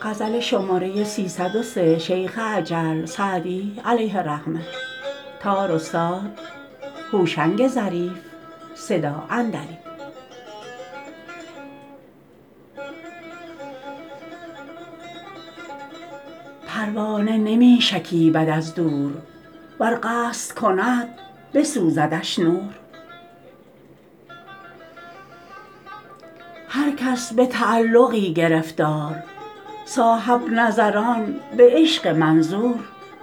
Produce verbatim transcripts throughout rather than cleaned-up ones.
غزل شماره سیصد و سه شیخ اجل سعدی علیه الرحمه. تار استاد هوشنگ ظریف. صدا اندری. پروانه نمی شکیبد از دور، ور قصد کند بسوزدش نور. هر کس به تعلقی گرفتار، صاحب نظران به عشق منظور.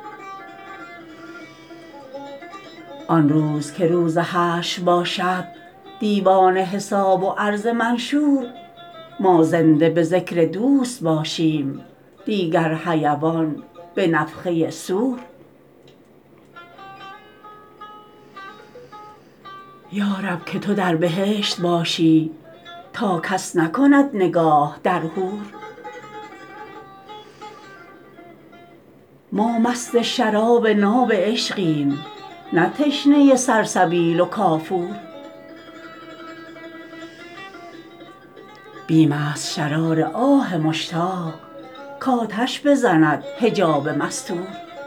آن روز که روز حشر باشد دیوان حساب و عرض منشور، ما زنده به ذکر دوست باشیم، دیگر حیوان به نفخه صور. یا رب که تو در بهشت باشی تا کس نکند نگاه در حور. ما مست شراب ناب عشقیم، نه تشنه سلسبیل و کافور. بیم است شرار آه مشتاق کآتش بزند حجاب مستور.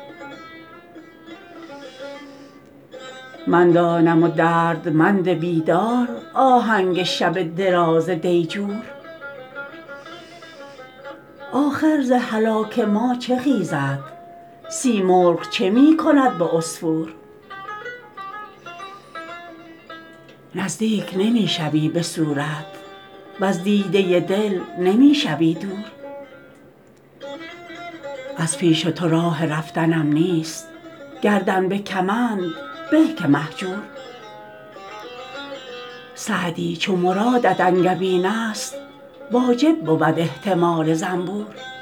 من دانم و دردمند بیدار آهنگ شب دراز دیجور. آخر ز هلاک ما چه خیزد، سیمرغ چه می کند به عصفور. نزدیک نمی شوی به صورت، وز دیده دل نمی شوی دور. از پیش تو راه رفتنم نیست، گردن به کمند به که مهجور. سعدی چو مرادت انگبین است، واجب بود احتمال زنبور.